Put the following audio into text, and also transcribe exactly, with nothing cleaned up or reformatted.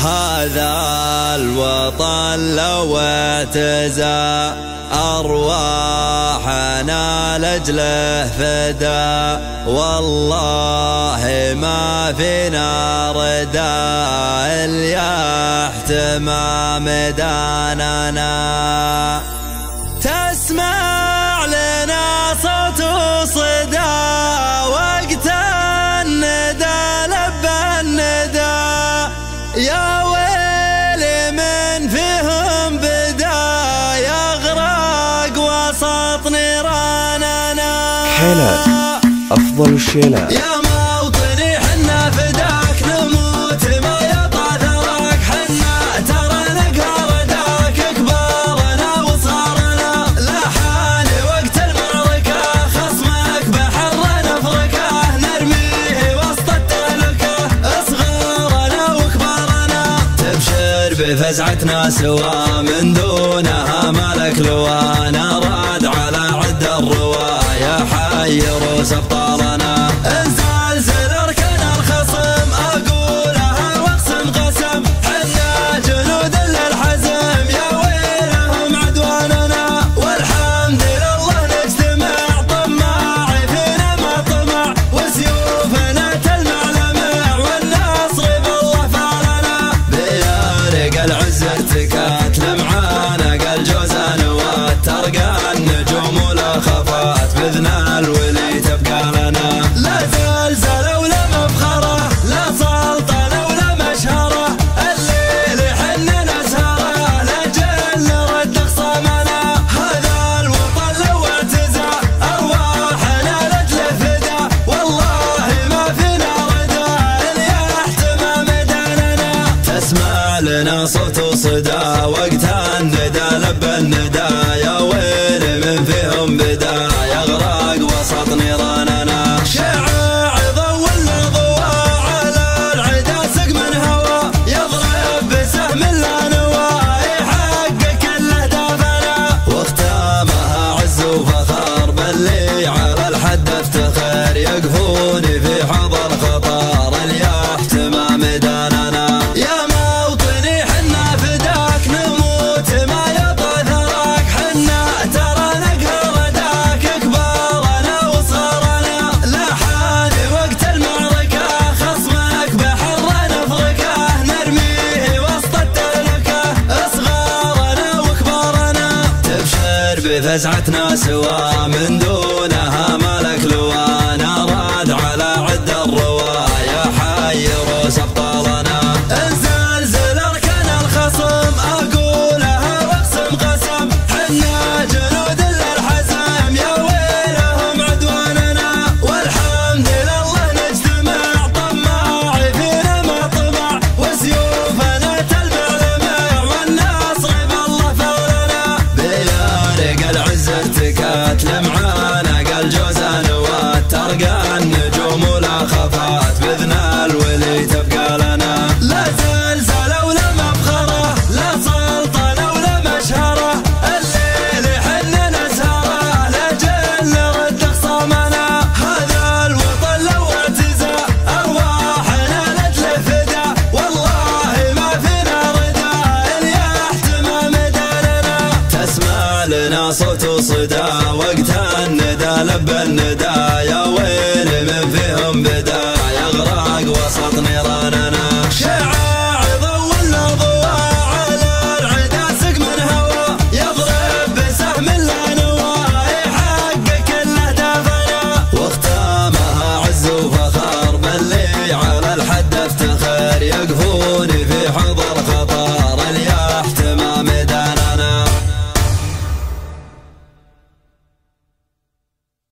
هذا الوطن لو اعتزى أرواحنا لأجله فدا، والله ما فينا ردا اللي يحتمى ميداننا. تسمع لنا صوت وصدى وقت الندى لبى الندى، يا ويلي من فيهم بدا يغرق وسط نيراننا. حيلات أفضل الشيلات. يا موطني حنا فداك نموت ما يطع ثراك، حنا ترى نقهر داك كبارنا وصغارنا، لا حان وقت المعركة خصمك بحر نفركه، نرميه وسط التهلكة صغارنا وكبارنا. تبشر بفزعتنا سوا من دونها مالك لوا، نراد على عد الرواية حي روس ابطالنا. الزلزل اركن الخصم اقولها واقسم قسم، حنا جنود للحزم يا ويلهم عدواننا، والحمد لله نجتمع طماع فينا ما طمع، وسيوفنا تلمع لمع والنصر بالله فعلنا. بيارق العز ارتكات لمعانا قال جوزان وترقى النجوم ولا خفات باذن الولي تبقى لنا. لا زلزال ولا مفخره، لا سلطنه ولا مشهره، الليل حنا نسهره لاجل نرد خصامنا. هذا الوطن لو اعتزى ارواحنا لاجله فدا، والله ما فينا ردا اللي يحتمى ميداننا. تسمع لنا صوت وصدى وقت الندى لبى الندى، يا ويل من فيهم بدا يغرق وسط نيراننا. شعاع ضوء الضوء على العدا سق من هوا، يضرب بسهم لا نوى يحقق كل اهدافنا، واختامها عز وفخر باللي على الحد افتخر، يقفون في حظ الخطر اللي يحتمى ميداننا. يا موطني حنا فداك نموت ما يطع ثراك، حنا ترى نقهر داك كبارنا وصغارنا، لا حان وقت المعركة خصمك بحر نفركه، نرميه وسط التهلكة صغارنا وكبارنا. تبشر بفزعتنا سوا من دون